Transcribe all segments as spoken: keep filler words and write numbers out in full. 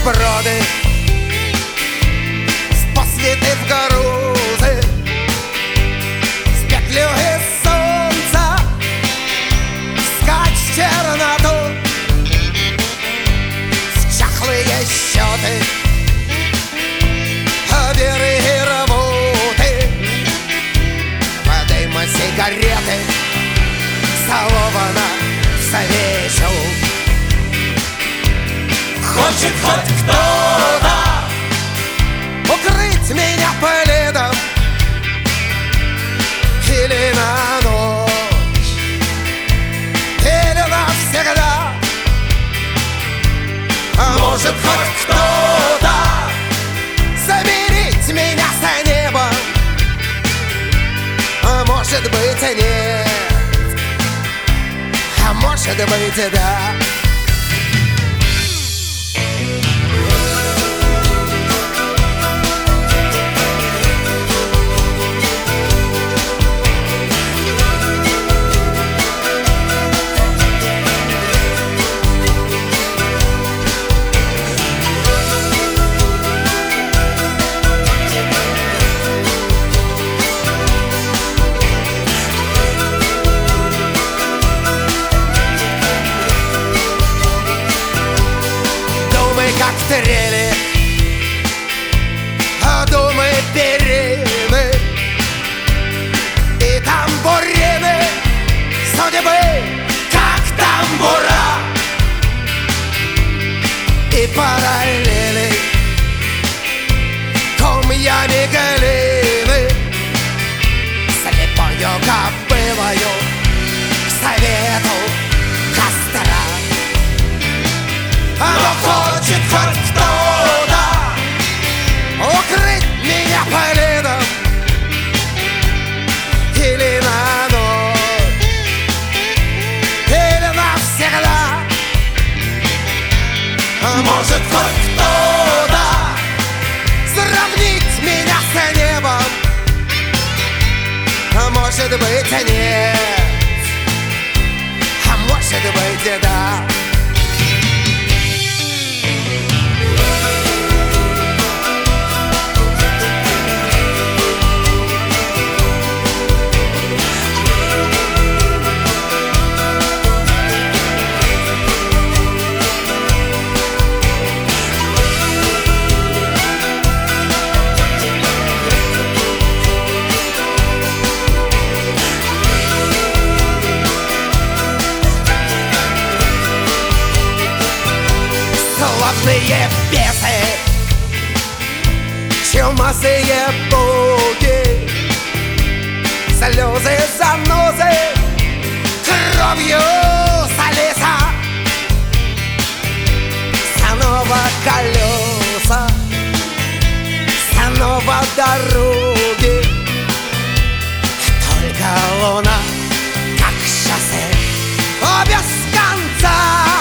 сброды, спасліти в гарузи, з петлюги сонця, скач черноту, счахлые счеты, береги работы, подыма сигареты, залована в совещу. Хочет хоть кто-то укрыть меня пледом или на ночь, или навсегда. А может хоть кто-то замерить меня с небом, а может быть и нет, а может быть и да. Как трели, а думы перины и тамбурины судьбы, как тамбура, и параллели комьями глины, слепою кобылою к совету костра. Но хочет хоть кто-то укрыть меня пледом или на ночь, или навсегда. Может хоть кто-то сравнить меня с небом, а может быть и нет, а может быть и да. Славные бесы, чумазые боги, слезы, занозы, кровью солиса, снова колеса, снова дороги. Только луна, как шоссе, о, без конца.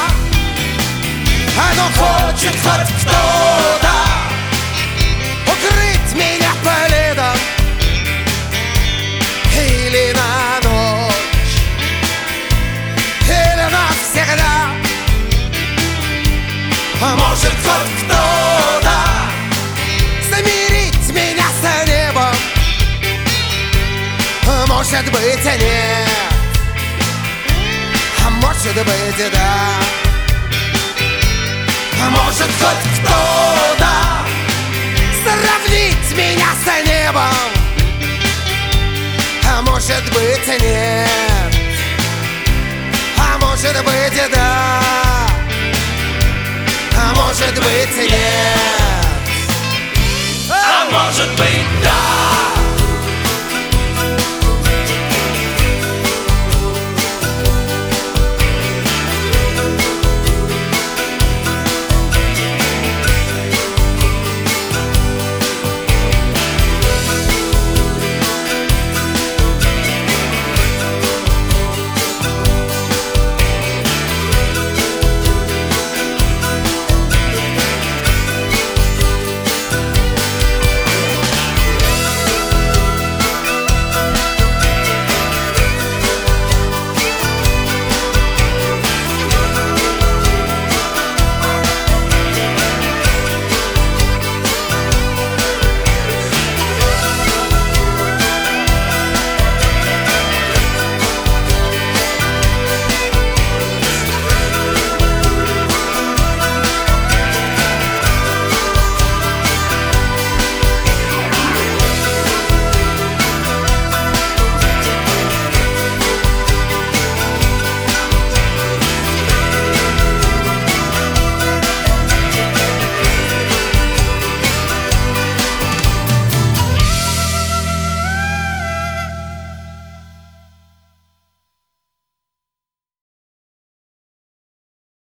Но хочет хоть кто-то укрыть меня пледом или на ночь, или навсегда. А может хоть кто-то замерить меня с небом, а может быть и нет, а может быть и да. Может хоть кто-то сравнить меня с небом, а может быть и нет, а может быть и да, а может быть и нет, а может быть да.